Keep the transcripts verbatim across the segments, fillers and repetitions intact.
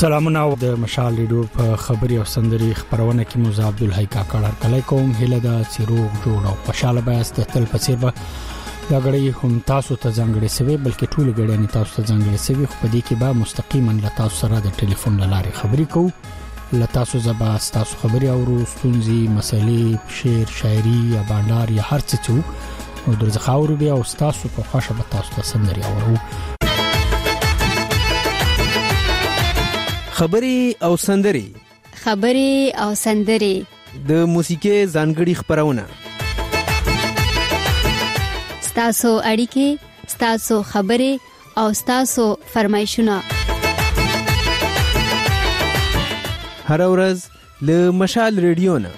سلامونه او د مشال ریډیو په خبري او سندري خبرونه کې موزه عبدالحی کاکړ کلیکوم هله د چیروغ جوړ او خوشاله بیاست تل پسیر به دا غړي هم تاسو ته ځانګړي سوي بلکې ټول غړي نه تاسو ته ځانګړي سوي خو په دې کې به مستقیما له تاسو سره د ټلیفون لارې خبري کوو له تاسو زبا تاسو خبري او ستونزي مسلې شعر شاعري یا باندار یا هر څه چې نو درځه خاور بیا او تاسو په خوښه به تاسو ته سندري اورو خبري او سندري خبري او سندري د موسیقي ځانګړي خبرونه ستاسو اړیکې ستاسو خبري او ستاسو فرمایشونه هر ورځ له مشال ریډیو نه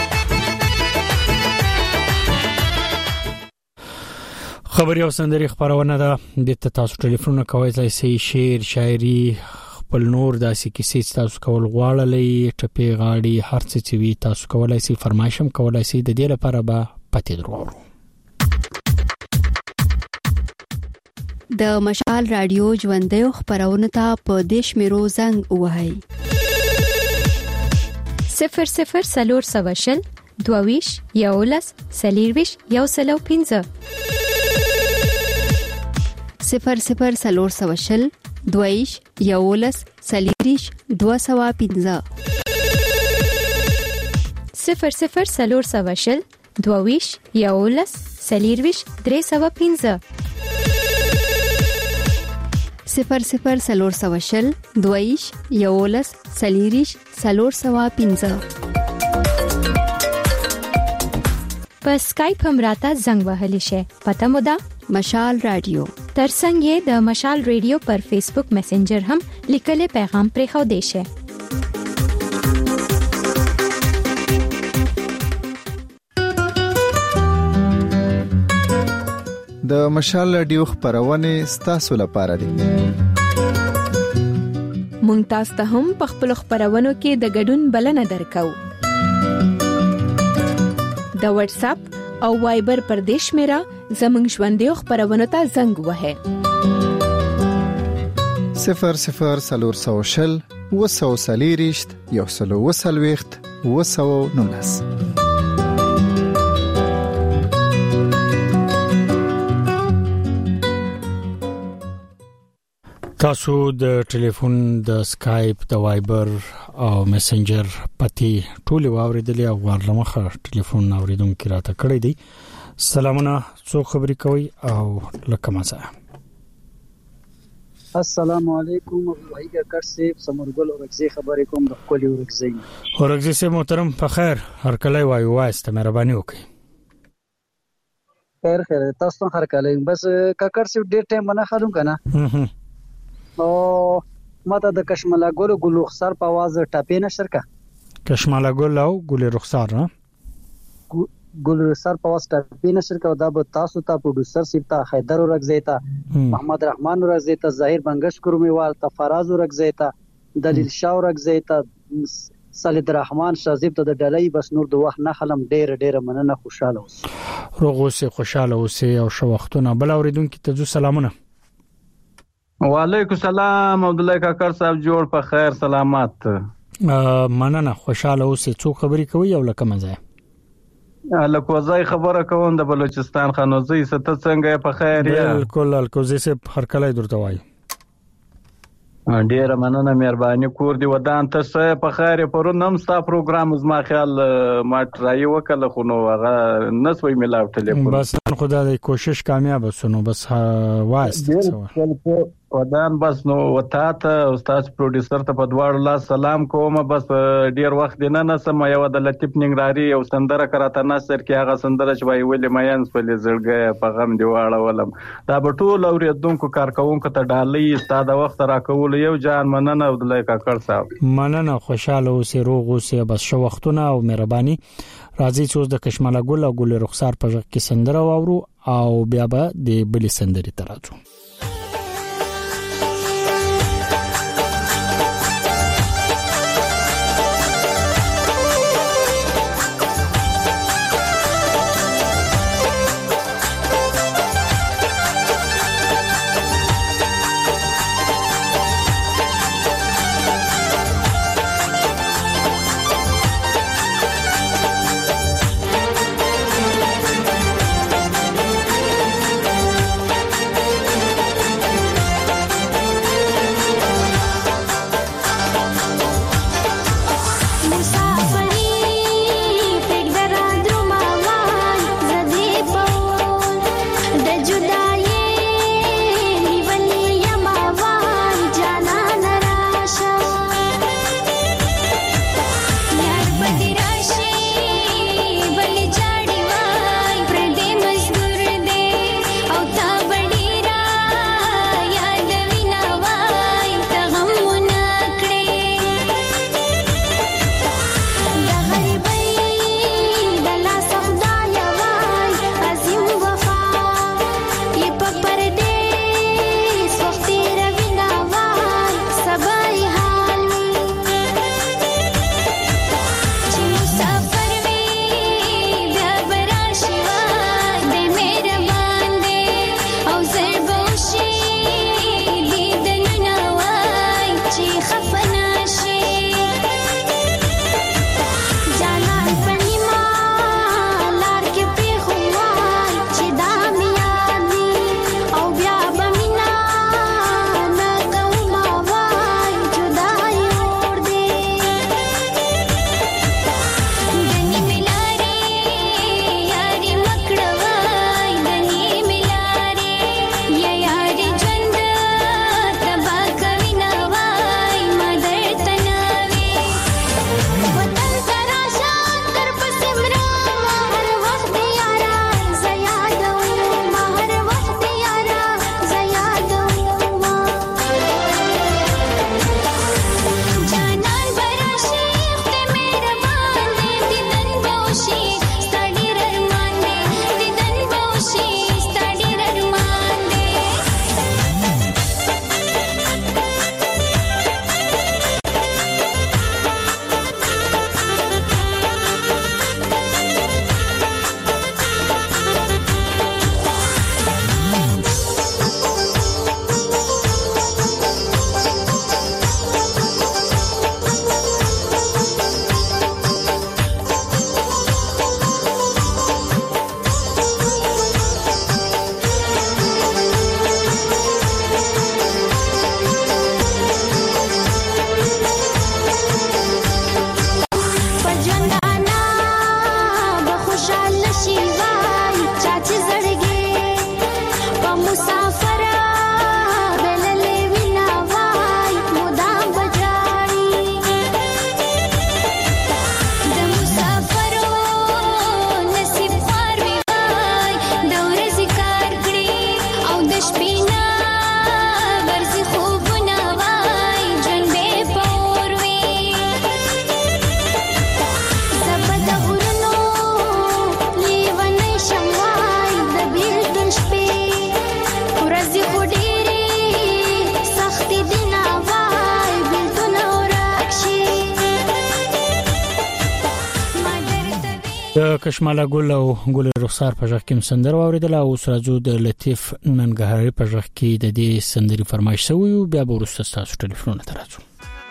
خبري او سندري خبرونه ده د تاسو ټلیفون کوي ځای شعر شاعري خپل نور داسې کیسې تاسو کول غواړلې ټپي غاړي هر څه چې وي تاسو کولای شئ فرمایشم کولای شئ د دې لپاره به پاتې درو د مشال رادیو ژوندې خبرونه ته په دیش میرو زنګ وهاي صفر صفر سلور سواشل دوویش یولس سلیرویش یو سلو پینځه صفر صفر سلور سواشل دویش یولس سلیریش دو سوا پینځه صفر صفر سلور سواشل دویش یولس سلیرویش درې سوا پینځه صفر صفر سلور سواشل دویش یولس سلیریش سلور سوا پینځه په اسکایپ هم راته زنګ وهلی شي پته مو ده مشال رادیو ترڅنګ د مشال ریډیو پر فیسبوک میسنجر هم لیکلي پیغام پرې خو دی شي د مشال رادیو خبرونه ستاسو لپاره دي مونږ تاسو ته هم په خپل خبرونو کې د ګډون بلنه درکو د واتس اپ او وایبر پر دیش میرا زمنګ ژوندې خبرونه ته زنګ وهه صفر صفر سلور سوشل وسو سلیریشت یو سلو وسلويخت وسو نونس تاسو د ټلیفون د اسکایپ د وایبر او میسنجر پتی ټول واوریدلی او ورلمخه ټلیفون اوریدونکو راته کړی دی سلامونه څو خبرې کوي او لکه مزه السلام علیکم وعلیکم کرسیب سمرګل اورګزی خبرې کوم د کولی اورګزی اورګزی سه محترم په خیر هر کله وایو واسته مهرباني وکړئ خیر خیر تاسو هر کله بس ککر سیو ډیر ټایم نه خالو کنه او ماته د کشملا ګل ګل رخسار په आवाज ټاپې نشر کا کشملا ګل او ګل رخسار نه ګل رخسار په आवाज ټاپې نشر کا دا به تاسو ته پروډوسر سیتا حیدر ورغزیتا محمد رحمان ورغزیتا ظاهر بنگش کورمیوال ته فراز ورغزیتا دلیل شاه ورغزیتا سالد رحمان شازیب ته د ډلې بس نور د وخت نه خلم ډیر ډیر مننه خوشاله اوس روغوسه خوشاله اوسه او شو وختونه بل اوریدونکو ته سلامونه وعلیکم السلام عبدالله کاکر صاحب جوړ په خیر سلامات مننه خوشاله اوسه څو خبرې کوي او لکه مزه الکوزای خبره کوم د بلوچستان خانوزي ست څنګه په خیر یا بالکل الکوزي سه هر کله درته وای ډیر مننه مهرباني کور دی ودان ته سه په خیر پرونم ستا پروګرام زما خیال ما ټرای وکړه خو نو هغه نسوي ملاو ټلیفون بس خدای کوشش کامیاب وسونو بس واسطه ودان بس نو وتا ته استاد پروډوسر ته په دواړو لاس سلام کوم بس ډیر وخت نه نه سم یو د لطیف ننګراری او سندره کراته نصر کې هغه سندره چې وای ولې مېنس په لزړګه په غم دی واړه ولم دا به ټول اوریدونکو کارکونکو ته ډالۍ استاد وخت راکول یو جان مننه عبدالله کاکر صاحب مننه خوشاله اوسه روغ اوسه بس شو وختونه او مهرباني راځي چې د کشملا ګل او ګل رخسار په کې سندره واورو او بیا به د بل سندري ترازو د کشماله ګل او ګل رخسار په ځخ کې سندر واوریدل او سراجو د لطیف ننګرهاري په ځخ کې د دې سندري فرمایش شوی او بیا ورسته تاسو ټلیفون ته راځو.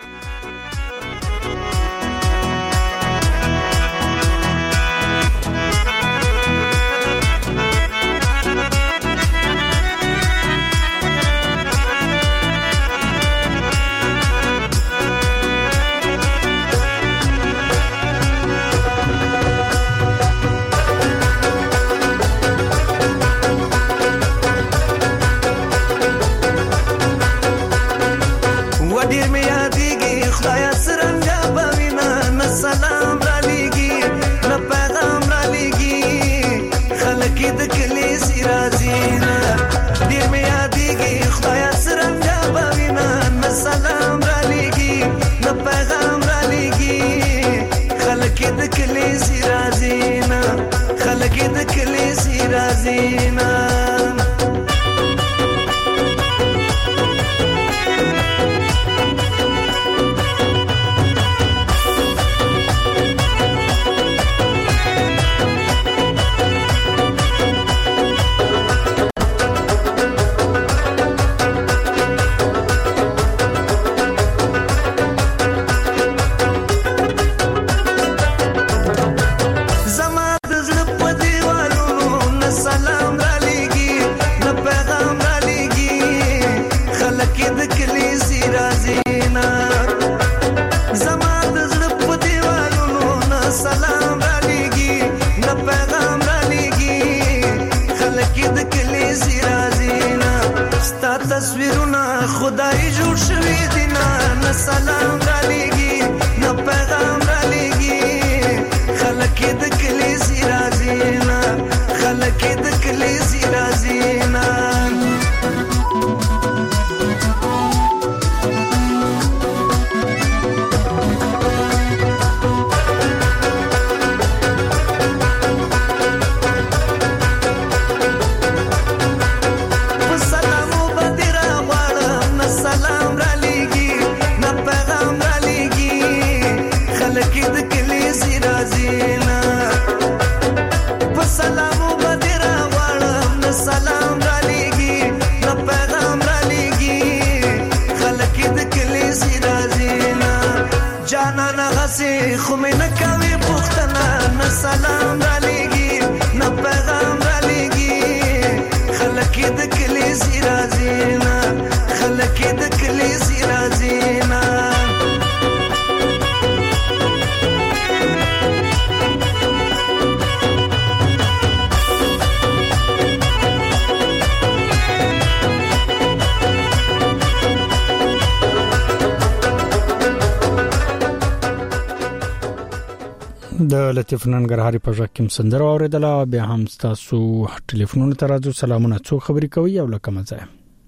د لطیف ننګرهاري په ځکه کوم سندر اوریدل بیا هم تاسو ټلیفون ته راځو. سلامونه، څو خبرې کوي او لکه مزه.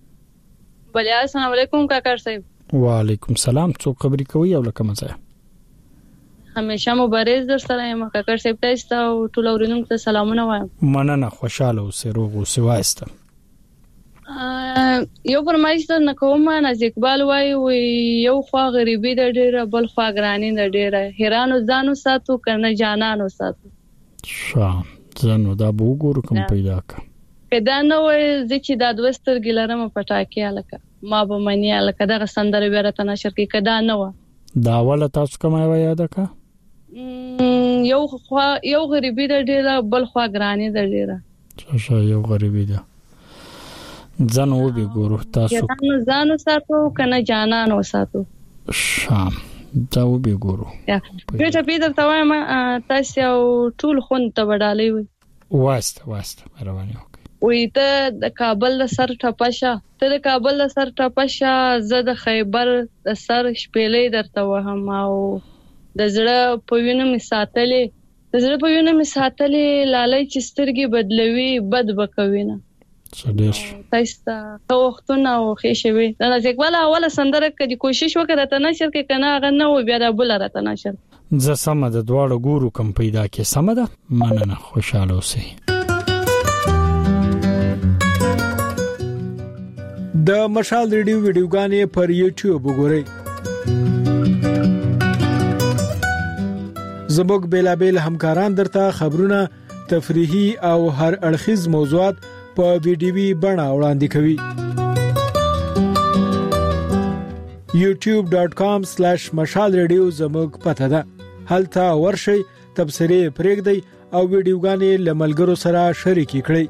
بله السلام علیکم کاکړ صاحب. وعلیکم سلام، څو خبرې کوي او لکه مزه. همیشه مبارز در سره یم کاکړ صاحب، تاسو او ټول اورینونکو ته سلامونه وایم. مننه، خوشاله اوسئ، روغ اوسئ. وایسته یو فرمایش در نکوم، ناز اقبال وای و یو خوا غریبی د ډیره بل خوا ګرانی د ډیره، هیرانو ځانو ساتو کنه جانانو ساتو. شاه ځانو دا به وګورو کوم پیدا کا کدا نو زه چې د دوستر ګلرم پټاکي الکه ما به منی الکه دغه سندره بیرته نشر کې کدا نو دا ولا تاسو کومه یاد کا یو خوا یو غریبی د ډیره بل خوا ګرانی د ډیره. شاه یو غریبی ده ځان و به ګورو تاسو ځانو ساتو کنه جانانو ساتو. شام دا و به ګورو بیٹه پیډر ته وایم تاسو ټول خون ته وډالې وي واسته واسته روانه وي ته د کابل د سر ټپشه ته د کابل د سر ټپشه زه د خیبر د سر شپېلې درته وهم او د زړه په وینو می ساتلې د زړه په وینو می ساتلې لالای چې سترګې بدلوي بد بکوینه صدیش تاسو ته وختونه او خېشوي دا ځکه اوله سندره کدي کوشش وکړه ته نشر کې کنه غن نو بیا د بل راته نشر ز سم د دواړو ګورو کم پیدا کې سم ده. مننه، خوشاله اوسئ. د مشال ریډیو ویډیوګانې پر یوټیوب وګورئ. زموږ بیلابیل همکاران درته خبرونه، تفریحي او هر اړخیز موضوعات په ویډیوي بڼه وړاندې کوي. یوټیوب ډاٹ کام سلیش مشال ریډیو زموږ پته ده. هلته ورشئ، تبصرې پرېږدئ او ویډیوګانې له ملګرو سره شریکې کړئ.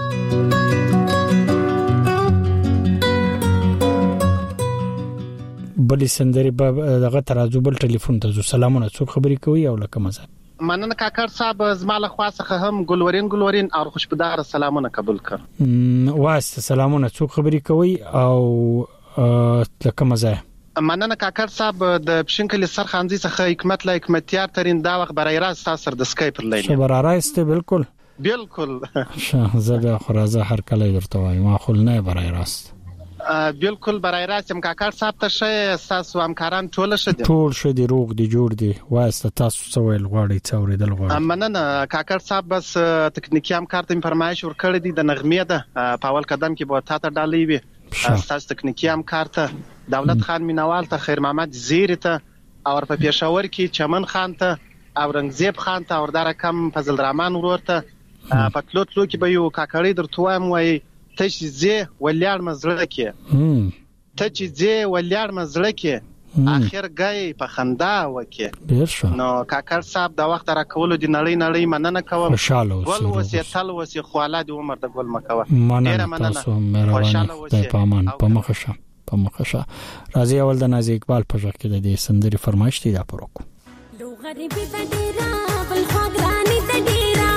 بلې سندرې به دغه ترازو بل ټلیفون ته زو. سلامونه، څوک خبرې کوي او لکه مزه؟ مننه کاکړ صاحب، زما له خوا څخه هم ګلورین ګلورین او خوشبودار سلامونه قبول کړ. واسه سلامونه، څوک خبرې کوي او لکه مزه؟ مننه کاکړ صاحب، د پښینکلي سرخانځي څخه حکمت لا حکمتیار ترين دا وخت برای راست تاسو سره د سکایپ پر لین. برای راست بالکل بالکل زه خرازه هر کله درته وایم، ما خل نه برای راست بالکل برای راست هم کاکړ صاحب ته شه. تاسو همکاران ټول شه دي ټول شه دي روغ دي جوړ دي. واسه تاسو سوال غواړي څورېدل غواړي؟ مننه کاکړ صاحب، بس تکنیکی همکار ته فرمایش ورکړی دي د نغمې ده په اول قدم کې به تاسو ډالۍ وي. تاسو تکنیکی همکار ته دولت خان مینوال ته، خیر محمد زیری ته، او په پېښور کې چمن خان ته، اورنګزیب خان ته، او دار کم فضل الرحمن ورور ته په تلوت لو کې به یو کاکړی درته وایم وای ته چې زه ولیاړ مزړه کې ته چې زه ولیاړ مزړه کې اخر غي په خندا وکي. نو کاکړ صاحب دا وخت را کول دي نړۍ نړۍ مننه کوم. ګل وسه تل وسه خواله د عمر د ګل مکوه. ډیر مننه، مهرباني په امان په مخشه په مخشه. راځي اول د نازي اقبال په ځکه د دې سندري فرمایش دي دا پروکو. لو غریبی د ډیرا بل خوګرانی د ډیرا،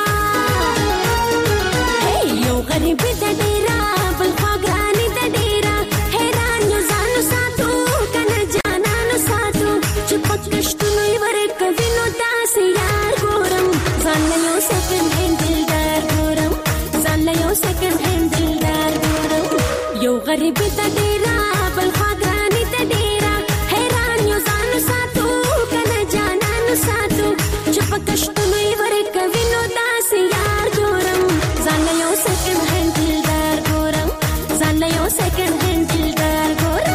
هی لو غریبی د ډیرا بل خوګرانی د ډیرا، حیران یو ځانو ساتو کنه جانانو ساتو، چې پکشتنو ورک وینو داسې یار ګورم، ځان یو سکند هند دلدار ګورم، ځان یو سکند هند دلدار ګورم. یو غریبی د ډیرا بل خوګرانی د ډیرا، حیران یو ځانو ساتو کنه جانانو ساتو، چې پکشتنو ورک وینو داسې یار ګورم، ځان یو سکند هند دلدار ګورم، ځان یو سکند هند دلدار ګورم.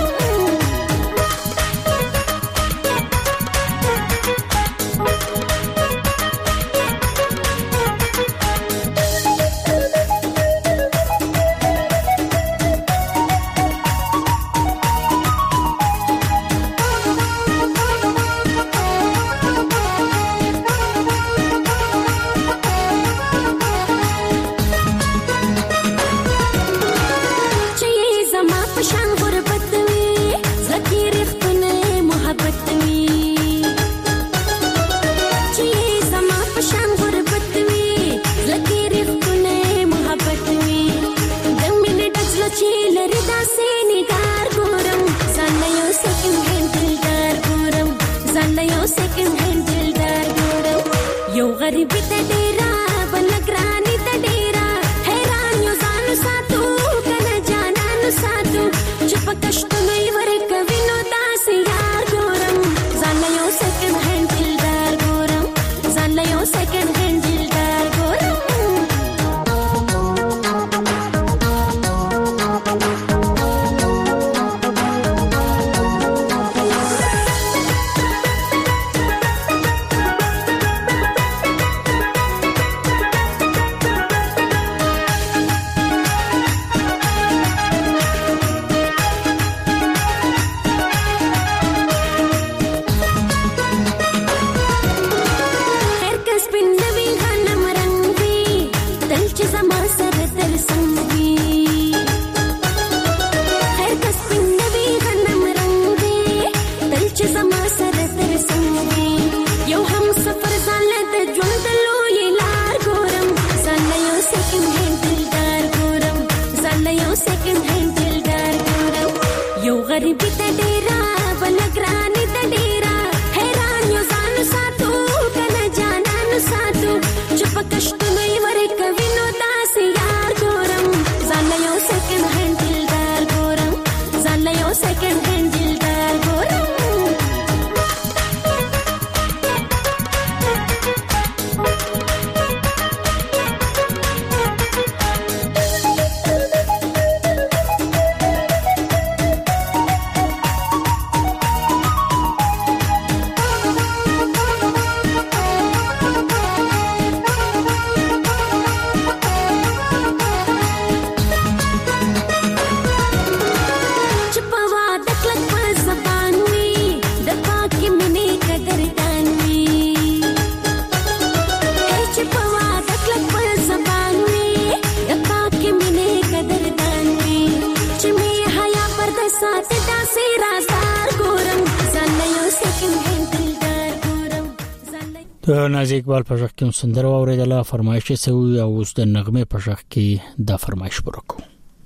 ته نازي اقبال په ځخ کې سندره اوریدله فرمایش سوي او اوس د نغمه په ځخ کې د فرمایش ورکو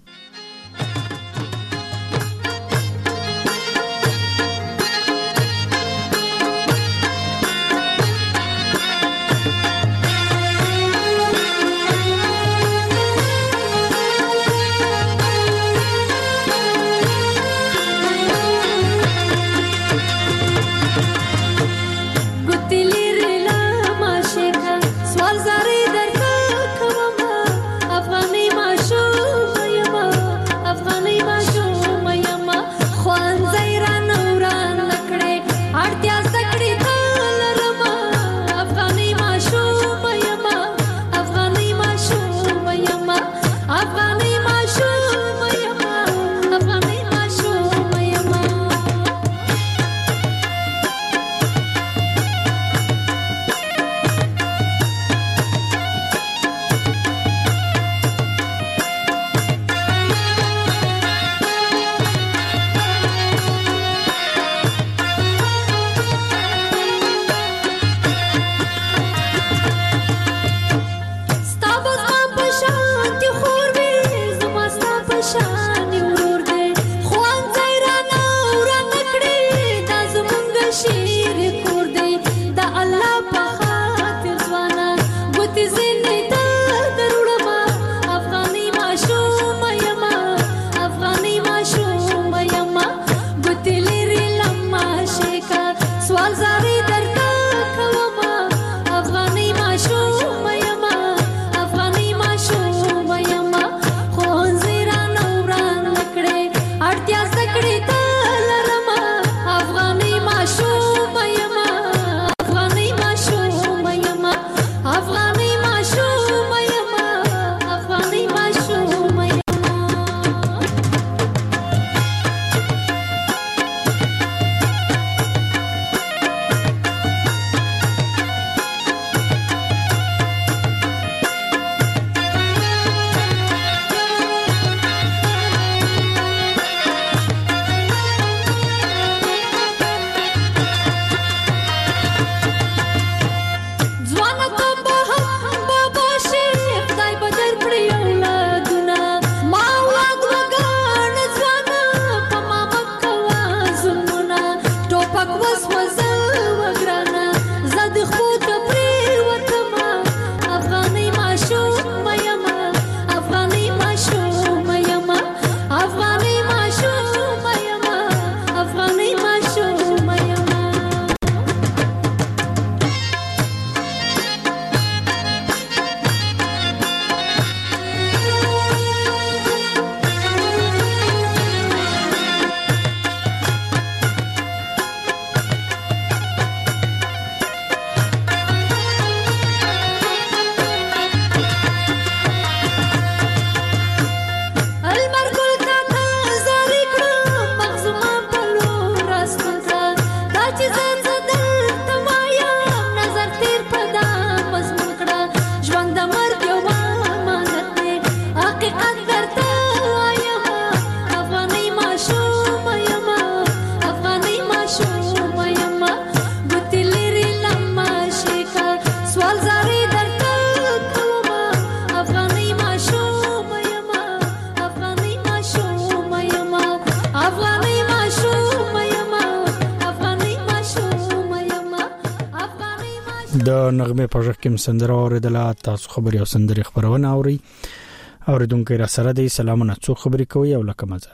د نغمه په ځخ کې سندره اوریدله تاسو خبري او سندري خبرونه اوري اوریدونکو را سره دی سلامونه څو خبري کوي او لکه مزه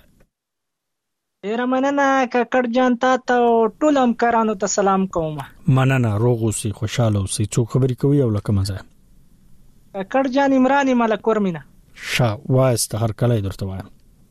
ډیر مننه ککړ جان ته ټول همکارانو ته سلام کوم مننه روغ اوسئ خوشاله اوسئ څو خبري کوي او لکه مزه ککړ جان عمران ملک ورمنه شا واسته هر کله درته وایم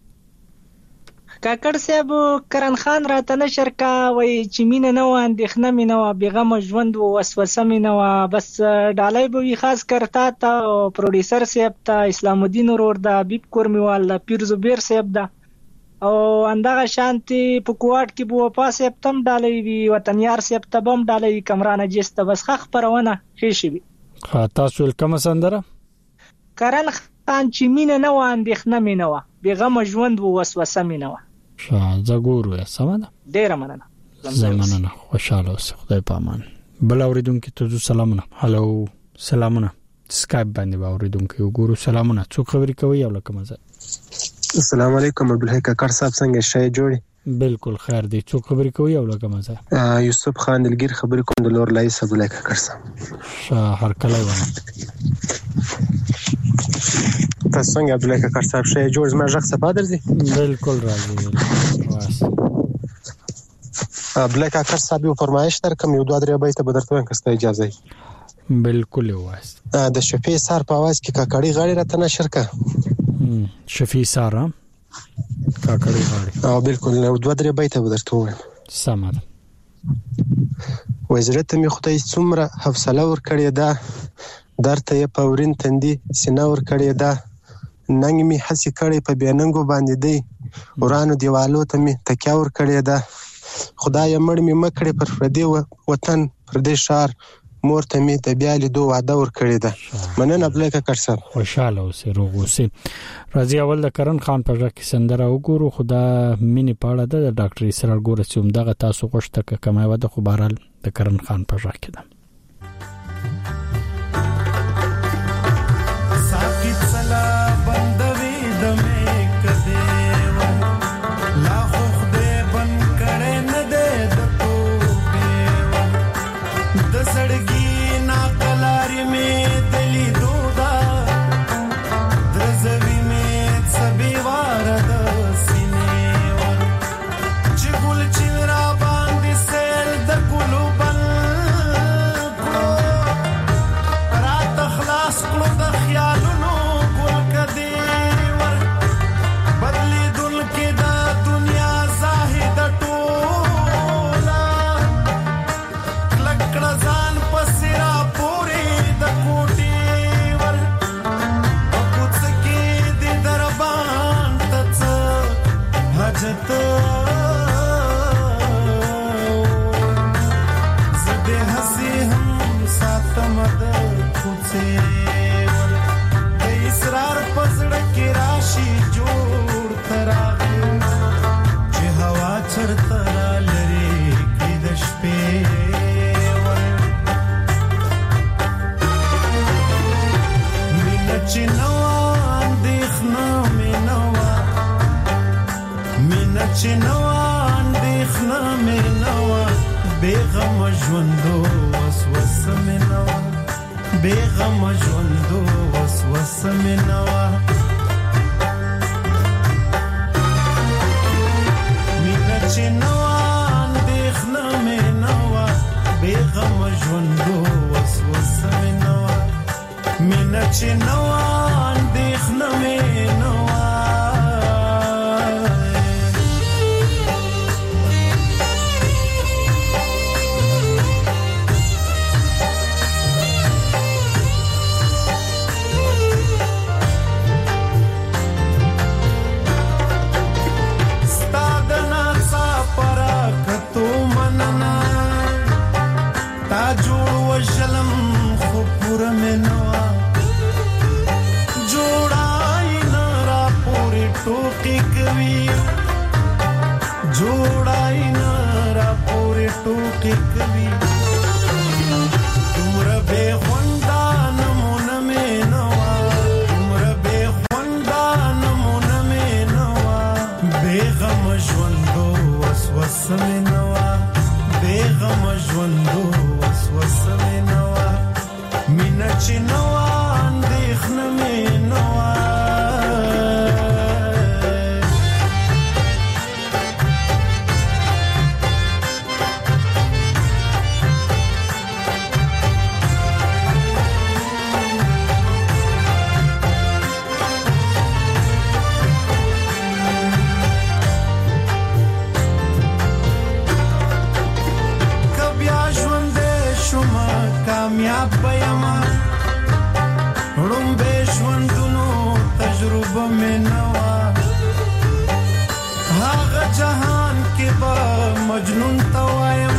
کاکړ صاحب کرن خان راته نشر کا وای چې مين نه و اندېخنه مين نه و بیغم ژوند و وسوسه مين نه و بس ډالای به خاص کرتا ته پروډوسر صاحب ته اسلام الدین ورور دا بیب کورمیوال پیر زبیر صاحب دا او اندغه شانتي په کوټ کې بو پاس صاحب تم ډالای وی وطنیار صاحب ته بم ډالای کمرانه جسته بس خخ پرونه خېشي وی تاسو کوم سندره کرن خان چې مين نه و اندېخنه مين نه و بیغم ژوند و وسوسه مين نه و شا زګورو سمه ده ډیر مننه زمانه خوشاله اوسه خدای په امان بل اوریدونکو ته سلامونه. هالو سلامونه. سکایپ باندې اوریدونکو وګورو. سلامونه. څوک خبرې کوي او لکه مزه؟ السلام علیکم عبدالحی کاکړ صاحب څنګه شای جوړي؟ بالکل خیر دی. څوک خبرې کوي او لکه مزه؟ یوسف خان دلګیر خبرې کوم د لور لای صاحب لکه کاکړ صاحب. هر کله وایي. تاسو څنګه عبدالحی کاکړ صاحب شای جوړ زما ژغ صفه درځي؟ بالکل راځي. واس عبدالحی کاکړ صاحب یو فرمایش درکم یو دوه درې بیت به درته وایم که ستاسو اجازه وي. بالکل واس. د شفیع سار په आवाज کې کاکړی غاړي راته نشر کا. شفیع سار کاکړی غاړي. او بالکل یو دوه درې بیت به درته وایم. سمه. وزرت می خدای څومره حوصله ور کړی دا درته یې پورین تندي سینه ور کړی دا ننګ می حسی کړی په بیننګو باندې دی ورانو دیوالو ته می تکیا ور کړی دا خدای مړ می مکړی پر فردي وطن پردي شهر مور ته می د بیا لیدو وعده ور کړی دا. مننه بلکه کړ صاحب. خوشاله اوسې روغ اوسې. راځي اول د کرن خان په ځکه سندره وګورو. خدا مینه پاړه د ډاکټر اسرار ګور چې دغه تاسو غوښته ک کمه وده خو بهرال د کرن خان په ځکه ده. ساکت سلا بندوي د مې کده لا خو خدای بن کړه نه ده د توبه د سړګي نا کلاري مې دلی دودا درزوي مې سبي وار د سینې ور چې ګل چې را باندې سیل د ګلو بل کو رات خلاص کړو د خیالونو ګل کدي ور بدلی دل کې د دنیا زاهد ټولا لکړه ځان پسرا پوري د کوټي ور پوڅ کې د دربان تڅ حاجت زده حسي هم ساتم د کوڅه ور د اسرار پسړه کې راشي جوړ تراغه چې هوا چرته لري کې د شپې چې نوا اندېښنه مې نوا مینه چې نوا اندېښنه مې نوا بېغم ژوندو وسوسه مې نوا بېغم ژوندو وسوسه مې نوا مینه چې نوا اندېښنه مې نوا بېغم ژوندو وسوسه مې نوا مینه چې نوا اندېښنه مې نوا ستا د ناڅاپه راکتو مننه تا جوړ وژلم خو پوره مې نوا ټوکی کوي جوړای نه را پورې ټوکی کوي تمره به خوندا نمونه مې نوا تمره به خوندا نمونه مې نوا بیغم ژوندو وسوسه مې نوا بیغم ژوندو وسوسه مې نوا مینه چې نوا اندېښنه مې نوا کامیاب بیاما روم به ژوندونو تجربه مې نوا هغه جهان کې به مجنون توایم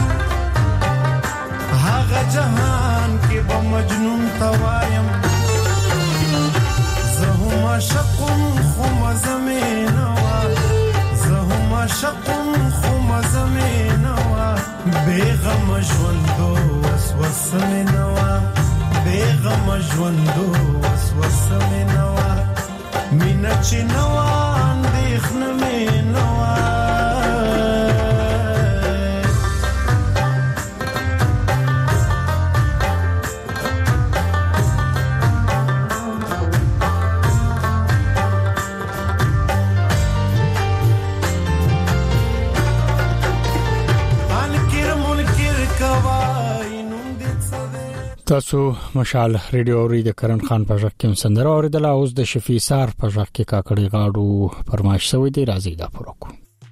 هغه جهان کې به مجنون توایم زه هم عاشقم خو مزه مې نوا زه هم عاشقم خو مزه مې نوا بېغمه ژوندو وسوسه وسوسه نوا بیغم ژوندو وسوسه نوا مینا چې نوا اندېښنه مې نوا تاسو مشال ریډیو اوري د کرن خان په ژغ کې سندره اوریدله اوس د شفیع سار په ژغ کې کاکړی غاړو فرمایش شوی دی راځي دا پروکو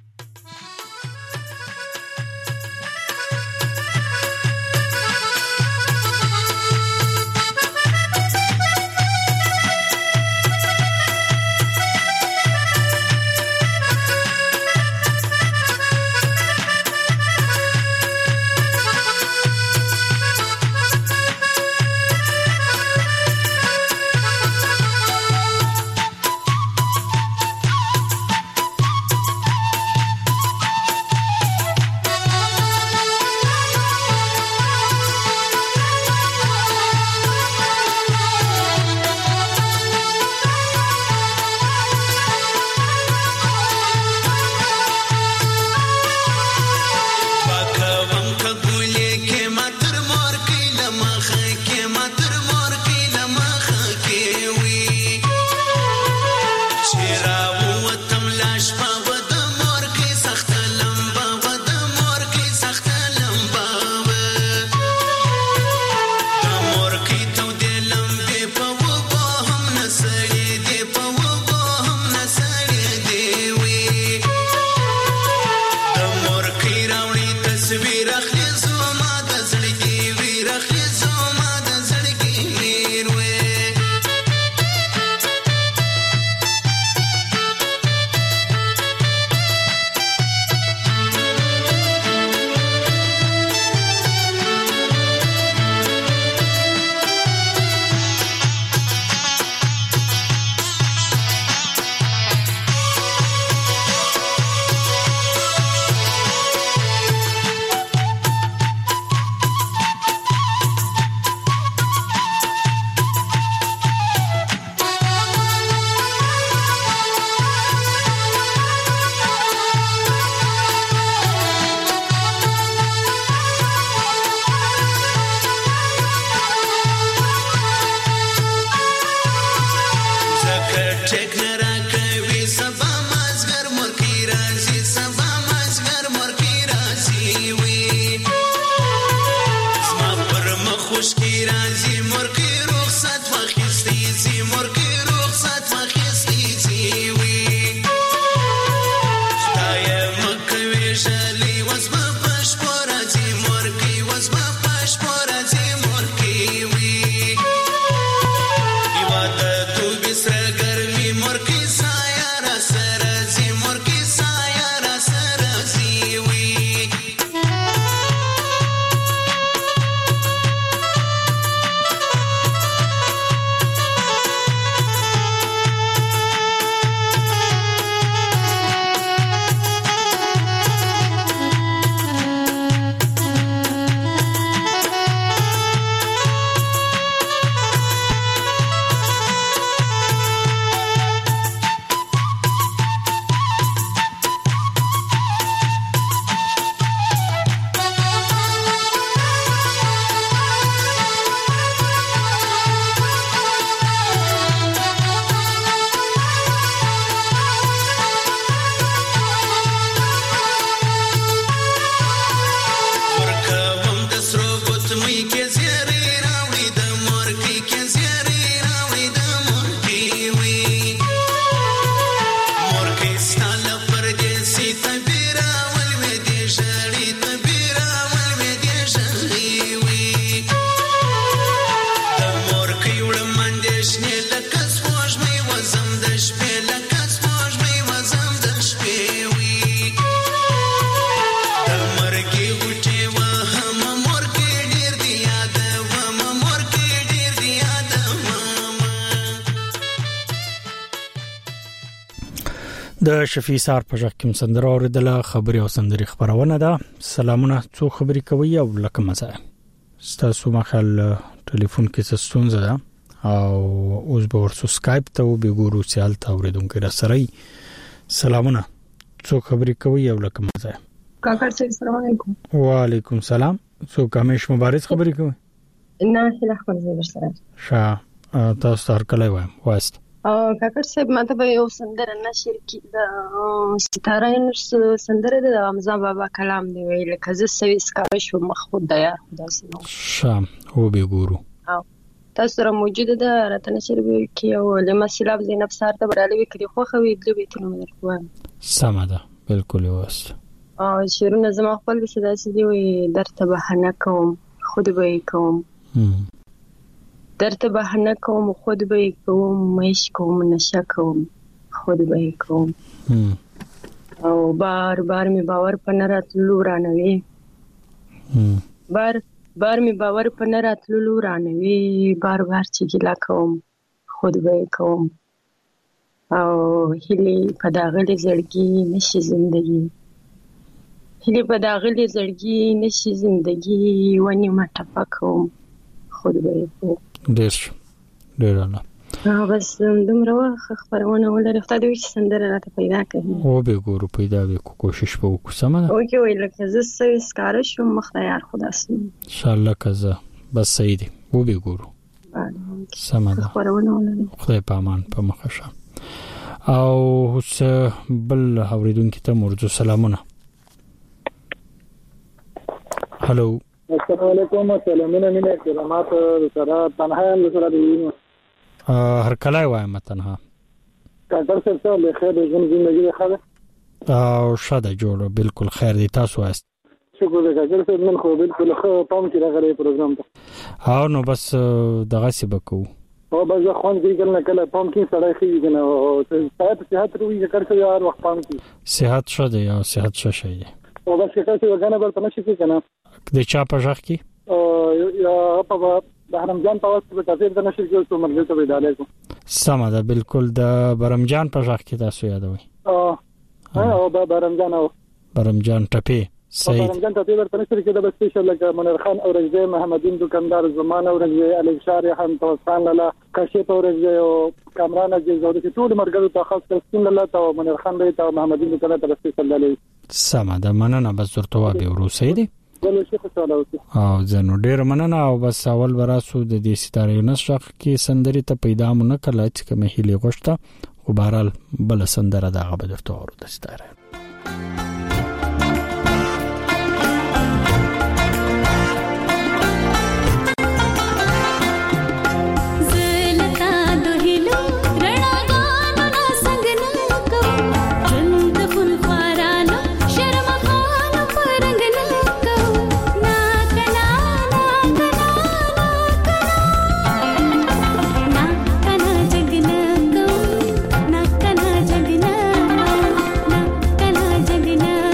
د شفیع سار په ژغ کې سندره اوریدله خبري او سندري خبرونه ده. سلامونه، څو خبري کوي او لکه مزه ستاسو مخال ټلیفون کې څه ستونزه ده او اوس به ورسو سکایپ ته وګورو چې حالت اوریدونکو را سره سلامونه څو خبرې کوي او لکه مزه کاکړ صاحب السلام علیکم. وعلیکم سلام. څو کامیش مبارک خبرې کوي؟ نه هله خبر زه سره شاه تاسو هر کله وایم وست کاکړ صاحب ماته به یو سندره نشر کی د ستاره نس سندره د حمزه بابا کلام دی ویل کزه سوي سکاره شو مخ خود دی خدا سينو شام هو به ګورو تاسو سره موجوده ده راته نشر به کی او لمه سلام زینب سار ته براله وکړي خو خو دې به تنو مرکوم سم ده بالکل وست او شیرونه زما خپل صدا سي دی وي درته بهانه کوم خود به کوم درته بهانه کوم خود به کوم مېش کوم نشه کوم خود به کوم او بار بار می باور پنه راتلو رانوي بار بار می باور پنه راتلو رانوي بار بار چې ګلا کوم خود به کوم او هلي په داغلي زړګي نشي زندگی هلي په داغلي زړګي نشي زندگی ونی ما ټپکوم خود به کوم ډیر ډیر نه ها بس دومره وخت خبرونه ولر افتاده وي سندره راته پیدا کړي او به ګورو پیدا وکړو کوشش به وکړو سمه او کې ویل که زه سوي سکاره شم مخدار خدا سي ان شاء الله کزه بس صحیح دی او به ګورو سمه ده خبرونه ولر خدای په امان په مخشه او اوس بل اوریدونکو ته مرجو سلامونه هالو السلام علیکم سلامونه مینه کرامات سره تنها سره دی هر کله وایم تنها کاکړ صاحب له خیر ژوند زندگی خاله او شاده جوړو بالکل خیر دی تاسو واست شکر دې کاکړ صاحب نن خو بالکل خو پام کې راغلی پروګرام ته او نو بس دغه سی بکو او بس خوان کې کله کله پام کې سړی خېږي کنه او صحت صحت روي کاکړ صاحب هر وخت پام کې صحت شاده یا صحت شې دی او بس کاکړ صاحب غنه بل تنه شي کنه د چا په ځخ کې او یا په برمجان په واسطه په تفسیر د نشر کې څو مرګ ته ویډاله کو سم ده بالکل د برمجان په ځخ کې تاسو یادوي او او برمجان او برمجان ټپي صحیح برمجان ټپي ورته نشر کې د سپیشل لکه منیر خان او رجزه محمدین دکاندار زمان او رجزه الک شاری هم توسان لاله کاشف او رجزه او کامران جزو د ټول مرګ ته خاص تسلیم لاله او منیر خان دی او محمدین دکاندار ته سپیشل لاله سم ده مننه بس ورته به روسي دي او زنو ډیر مننه او بس اول براسو د دې ستاره نشخ کې سندري ته پیدا مونږ کله چې کومه هلي غوښته خو بهرال بل سندره دغه به درته ورو د ستاره जगना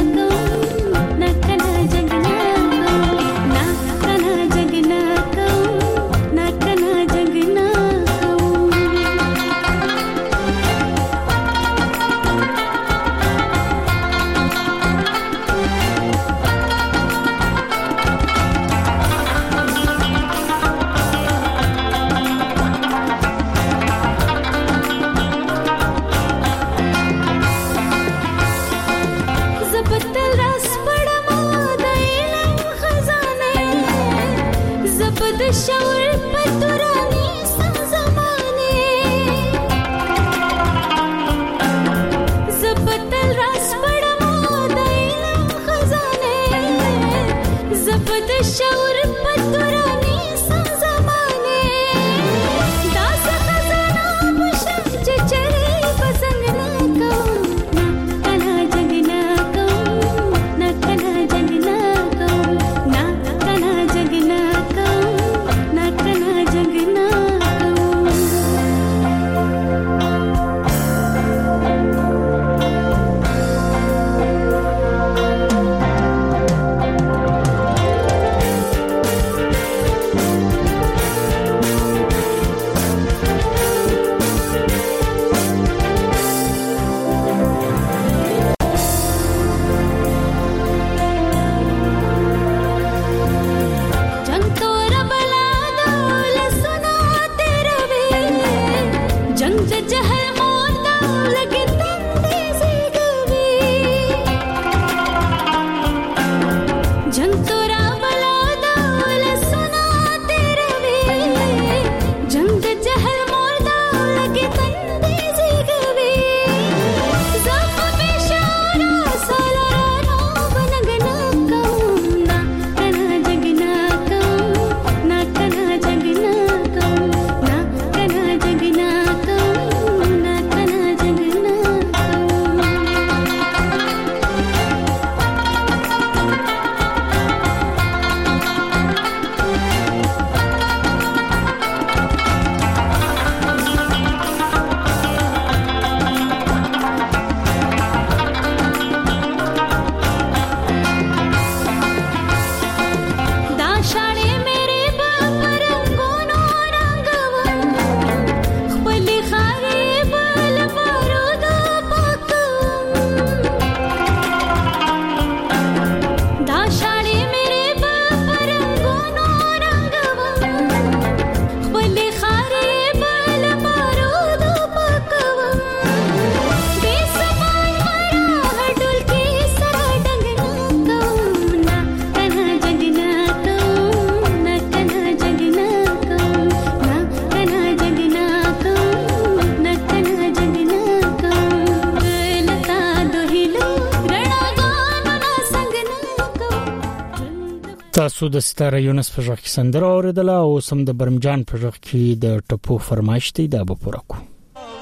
تاسو د ستاره یونس په ژغ کې سندره اوریدله او سم د برمجان په ژغ کې د ټپو فرمایش دی دا به پوره کو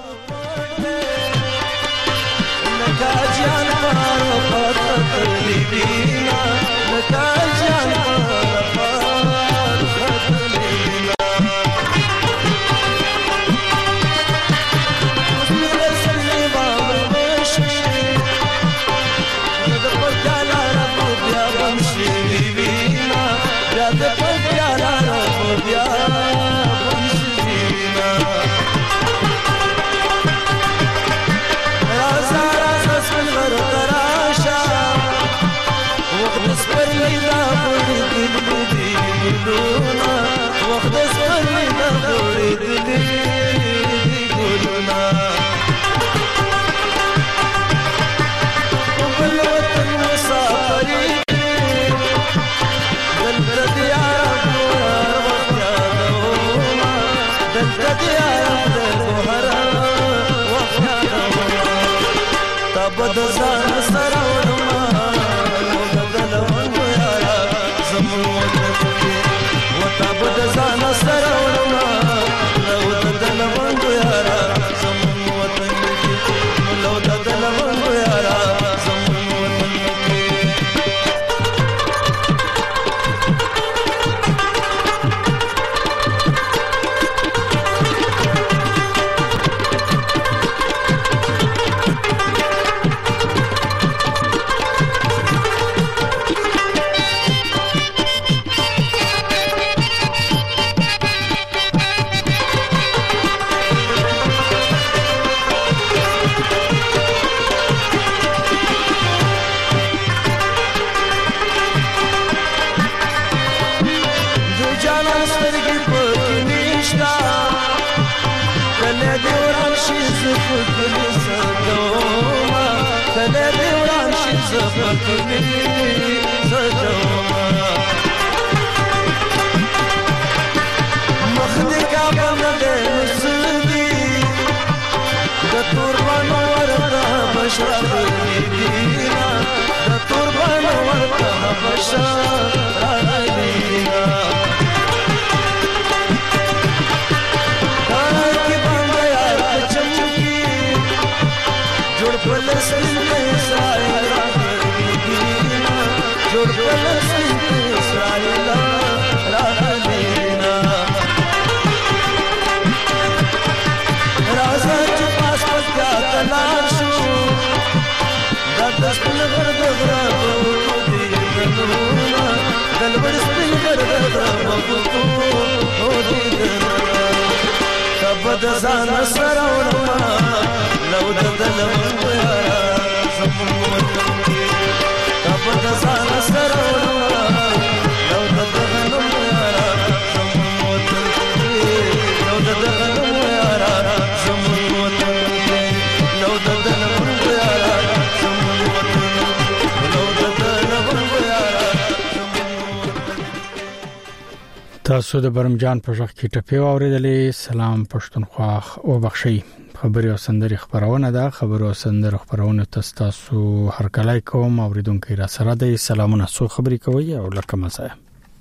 تاسو د برمجان په ژغ کې ټپې اوریدلې. سلام پښتونخوا او بخشي خبري او سندري خبرونه ده. خبرو او سندري خبرونه تاسو هر کله کوم اوریدونکو را سره د سلامونه سو خبري کوي او لکه مزه.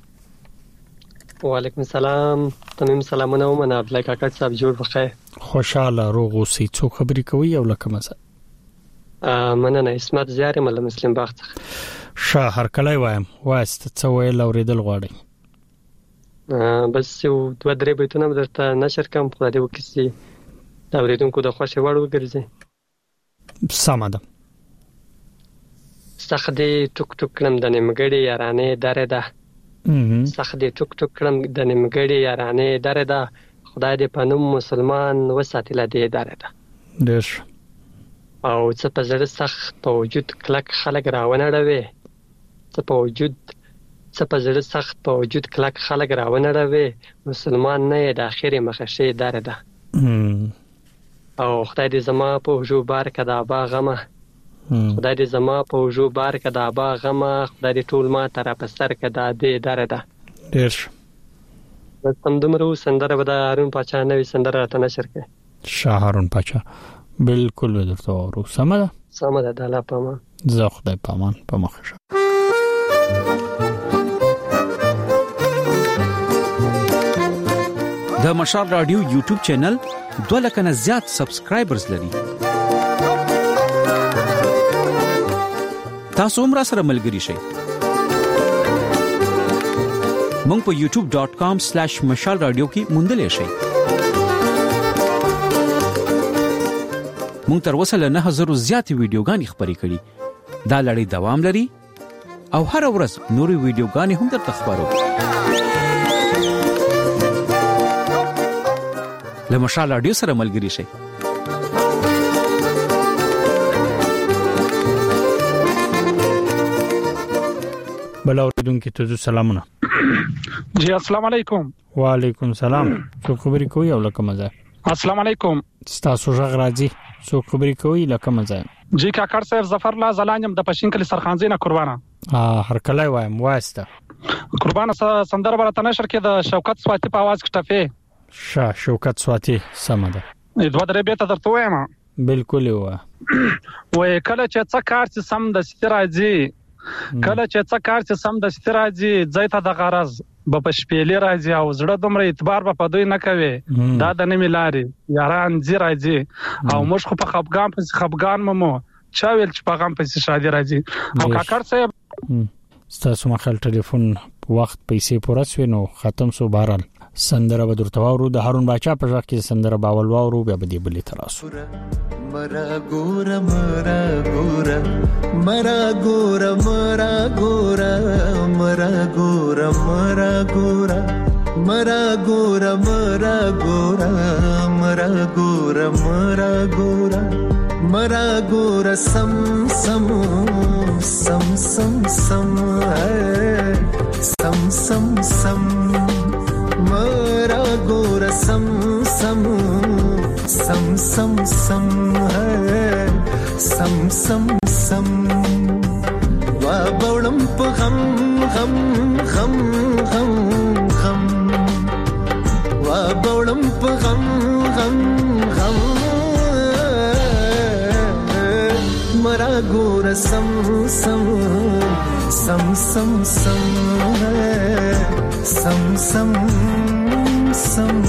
وعلیکم السلام. تمام سلامونه او من عبد الله کاکړ صاحب جوړ بخیر. خوشاله روغ اوسې څو خبري کوي او لکه مزه. ا مننه اسمت زیاره مله مسلم باغ شه هر کله وایم واسط څو ویل اوریدل غواړي. بس یو دوه درې بیتونه درته نشر کوم خو دا وکړي دا اوریدونکو د خوښه وړ وګرځي. سم ده. سخت دی ټوک ټوک کړم د نیمګړې یارانه دره ده. سخت دی ټوک ټوک کړم د نیمګړې یارانه دره ده. خدای دې پنوم مسلمان وساتله دې دره ده. ډېر او څه په زړه سخت په وجود کلک خلک راونه راوي. څه په وجود څه په زړه سخت په وجود کلک خلک راونه راوي. مسلمان نه د اخرې مخشه دره ده. او خدای دې زما په وجو بار کدا با غمه. خدای دې زما په وجو بار کدا با غمه. خدای دې ټول ما تر په سر کدا دې دره ده. ډېر بس تم دمرو سندره به د هارون پاچا نوې سندره راته نشر کړي. شاه هارون پاچا بالکل درته ورو سم ده. سم ده د الله په امان. زه خدای په امان په مخه شه. د مشال رادیو یوټیوب چینل دوه لک نه زیات سبسکرایبرز لري. تاسو هم را سره ملګري شئ. مونږ په یوټیوب ډاٹ کام سلیش مشال رادیو کې موندلې شئ. مونږ تر اوسه له نه هزار زیاتې ویډیوګانې خپرې کړې. دا لړۍ دوام لري او هر ورځ نورې ویډیوګانې هم درته خپرو. له مشال رادیو سره ملګري شئ. بل اوریدونکو ته سلامونه. جی السلام علیکم. وعلیکم السلام. څو خبرې کوي او لکه مزه. السلام علیکم. تاسو ژغ راځي. څو خبرې کوي لکه مزه. جی کاکړ صاحب ظفر الله زلانم د پښین کلی سرخانزي نه قربانه. اه هر کله وایم واسطه. قربانه سندره برته نشر کې د شوکت سواتی په आवाज کې ټفه. شاه شوکت سواتی سم ده. دوه درې به ته درته وایم. بالکل و. وای کله چې څه کار چې سم د ستراځي کله چې څه کار چې سم د ستراځي ځایته د غرض په پښپېلې راځي او زړه دومره اعتبار په دوی نه کوي. دا د نمی لاري یاران زی راځي او موږ خو په خپګان په خپګان ممو چا ویل چې په غم په شادي راځي. او کاکړ صاحب تاسو مخال ټلیفون وخت پیسې پورس وینو ختم سو بهرال سندره به درته وورو د هارون باچا په ځخ کې سندره باول وورو بیا به دی بلی تراسو. مرا ګور مرا ګور مرا ګور مرا ګور مرا ګور مرا ګور مرا ګور مرا ګور مرا ګور مرا ګور مرا ګور سم سم سم سم سم سم سم سم مرا ګور سم سم سم سم سم سم سم سم وا بولم په غم غم غم غم غم وا بولم په غم غم غم مرا ګور سم سم سم سم سم سم سم سم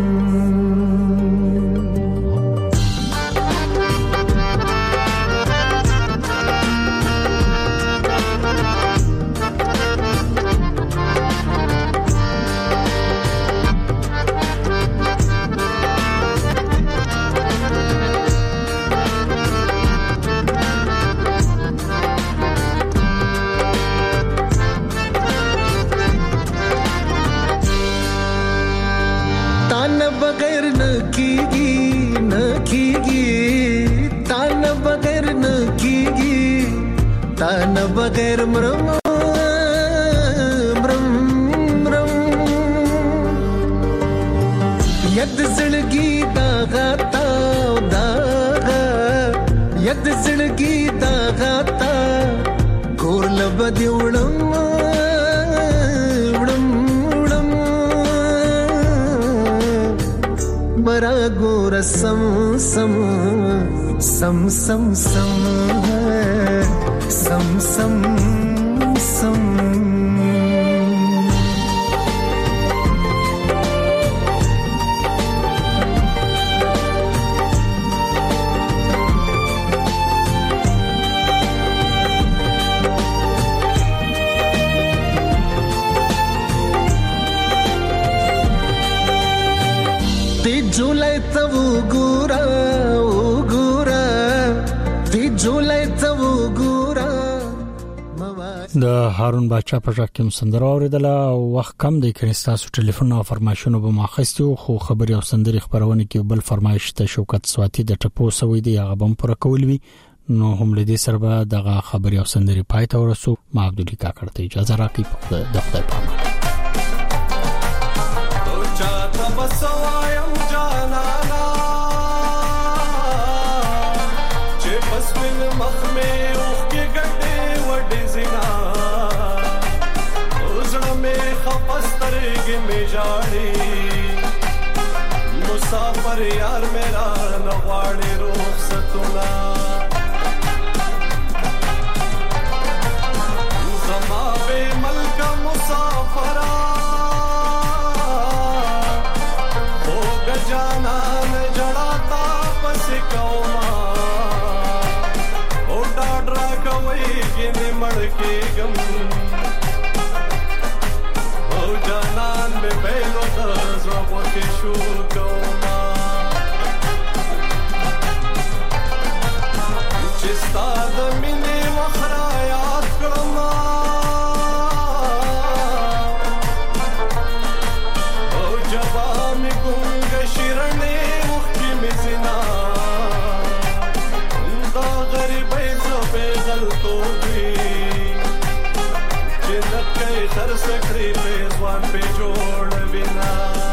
तान बगैर मरम मरम मरम यद जिंदगी दागा ता दागा यद जिंदगी दागा ता गोर लबदी उड़म उड़म उड़म मरा गोर सम सम सम सम सम सम सम सम ती जुलाई तव गुरा ओ गुरा ती जुलाई तव गुरा د هارون باچا په ځکه کوم سندره اوریدله وخت کم دی کړي تاسو ټلیفون او فرمایشونه به ماخستو خو خبري او سندري خبرونه کې بل فرمایش ته شوکت سواتی د ټپو سوي دی هغه بم پر کول وی نو هم لدی سره به دغه خبري او سندري پای ته ورسو ما عبدالله کاکړ ته اجازه راکړي په د خدای پامه او چاته بسوایم جانانا چې پس من مخ مې اوخ کې ګټه وډې زینا خپسترګې می جاړي مسافر یار میرا نغواړي رخصتونه زما به ملک مسافرا جانان جړاتا پس کوما او ډاډرا کوي ګنې مړ کېږم او جانان به پهلو د زړه کې شو کوما چې ستاد مینې وخرا یاد کړم او جبا می ګونګ شیرنې وختي می زنا دا غریبې زو په غلطو وی چې لکه خر سکړې په ځوان په جوړ بنا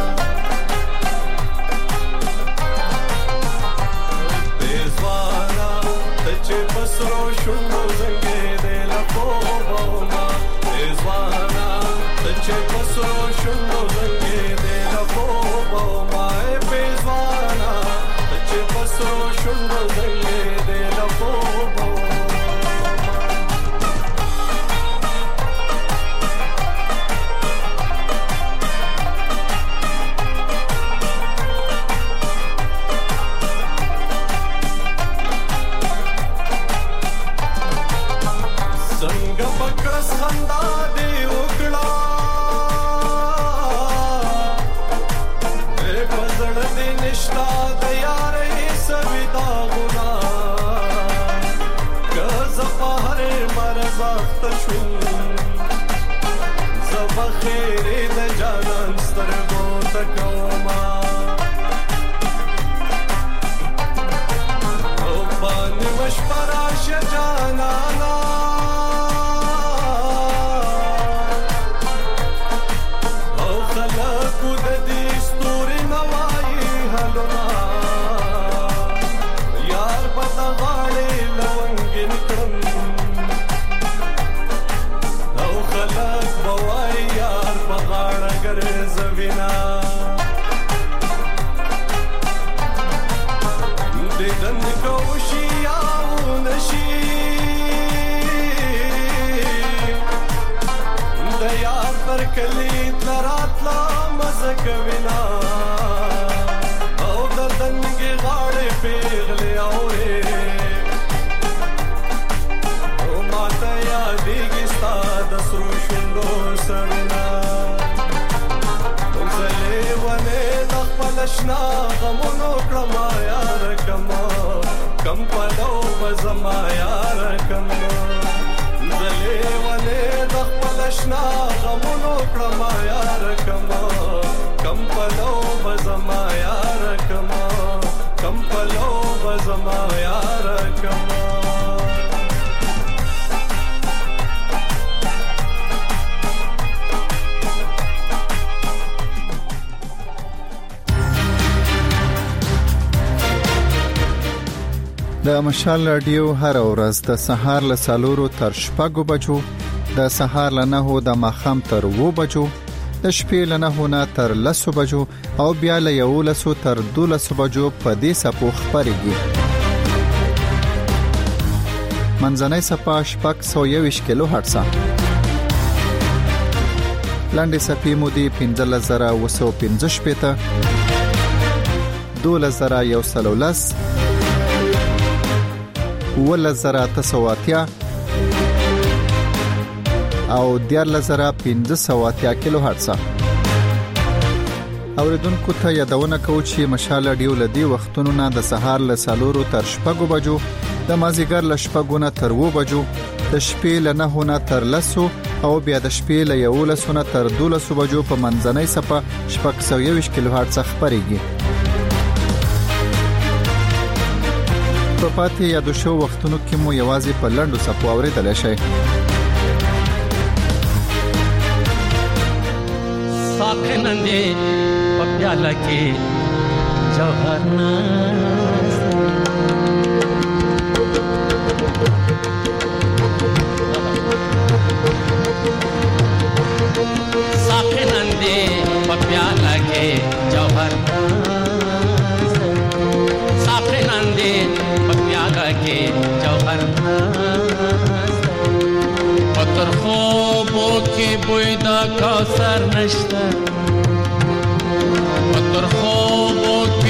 ځوانا چې پسرو شونډو زنګې دې لکو بوما ځوانا چې پسرو شونډو زنګې دې لکو بوما ځوانا چې پسرو شونډو زنګې دې لکو بوما خندا دی وکړه اے پزړ دې نشتا د یارې سویدا غنا کز په هر مرز اخت شو زب خیر د جانان سترګو تکوما او باندې مش پراش جانانا کلی تراتلا مزکوینا او د دنګي غاړې پیغلې اورې او ماته یادېږي ستا د سرو شونډو سرونه زلې ونې د خپل شنه غمونو کړم یار کما کم پلو به زما یار کما زلې ونې د خپل شنه غمونو کړم یار کما کم پلو به زما یار کما کم پلو به زما یار کما د مشال رادیو هر ورځ د سهار له سالورو تر شپږو بجو د سهار له نهو د ماښام تر وو بجو د شپې له نهو نه تر لسو بجو او بیا له یولسو تر دولسو بجو په دې سپو خبرېږي منځنۍ سپا شپږ سوه یوویشت کیلو هرټزه لاندې سپې مودې پنځلس زره اوه سوه پنځه شپېته دولس زره یو سل او لس اوولس زره اته سوه اتیا او دیارلس زره پنځه سوه اتیا کیلو هرټزه اوریدونکو ته یادونه کوم چې مشال رادیو لدی وختونو نه د سهار له سالورو تر شپږو بجو د مازیګر له شپږو نه تر وو بجو د شپې له نهو نه تر لسو او بیا د شپې له یولسو نه تر دولسو بجو په منځنۍ سپه شپږ سوه یوویشت کیلو هرټزه خبرېږي په پاتې یادو شو وختونو کې مو یوازې په لنډو سپو اورېدلی شئ साखे नंदे पप्याला के जौहरना साखे नंदे पप्याला के जौहरना साखे नंदे पप्याला के जौहरना पत्थर خوبو کې بوی دا کوثر نشته پتر خوبو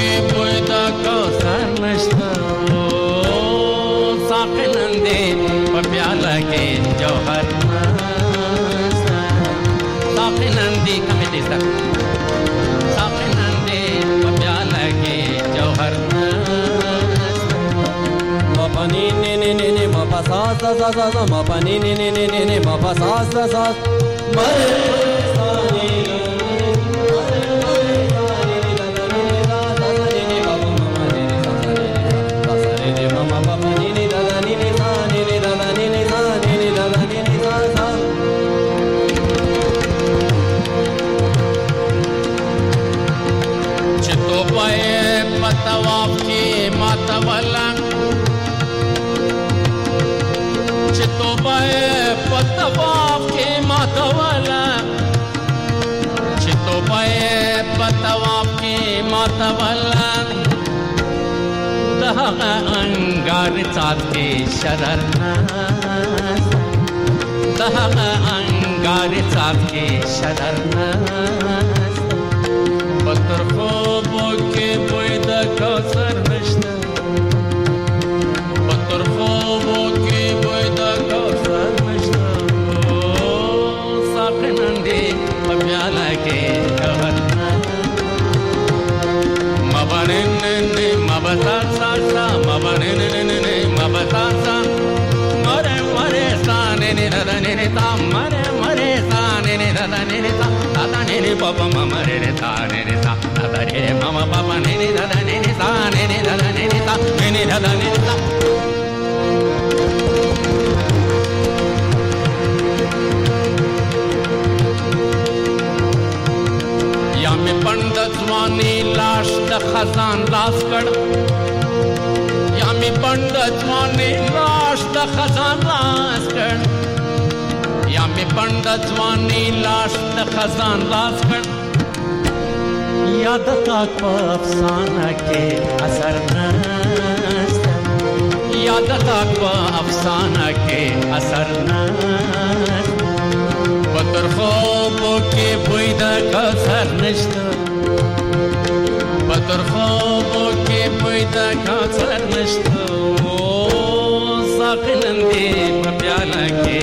sa sa sa sa ma pa ni ni ni ni ni ni ma pa sa sa sa ma re sa ni तवाफ के मातवला चितोबाए पतवाफ के मातवला चितोबाए पतवाफ के मातवला दहा अंगार चाँद के शररना दहा अंगार चाँद के शररना पत्थर خوبو के बोयद कौसर नश्ता पत्थर خوبो के बोयद कौसर नश्ता साखनंदे मब्याला के कहरना मबनने मबता सा मबनने मबता सा मरे मरे साने ने रदने ने ता मरे मरे साने ने रदने ने ता ता ने ने पापा मरे ने ता ने ने ता ता ने ने मामा पापा ने ने रदने ने ता ने ने रदने ने ता ने ने रदने ने ता या में पंडित वानी लाश द खजान लाश कर या में पंडित वानी लाश द खजान लाश कर या में पंडित वानी लाश द खजान लाश कर याद ताक अफसाना के असर नस्त याद ताक अफसाना के असर नस्त पत्थर خوبو के बुयद कसर नस्त पत्थर خوبو के बुयद कसर नस्त ओ साखनंदे प्याला के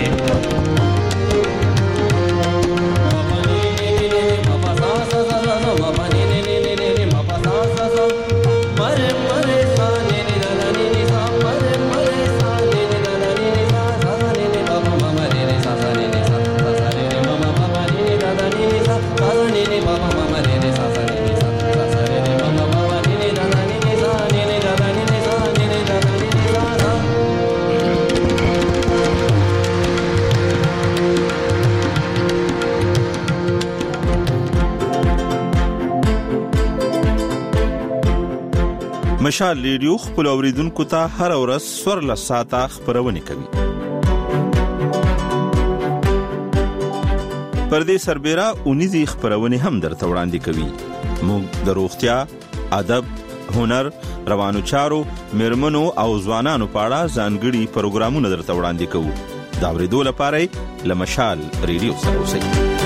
مشال ریډیو خپل اوریدونکو ته هر ورځ سور له ساعته خبرونه کوي. پر دې سربېره اونیزي خبرونه هم درته وړاندې کوي. موږ د روغتیا، ادب، هنر، روانو چارو، مرمنو او ځوانانو په اړه ځانګړي پروګرامونه درته وړاندې کوو. دا ورېدو لپاره له مشال ریډیو سره اوسئ.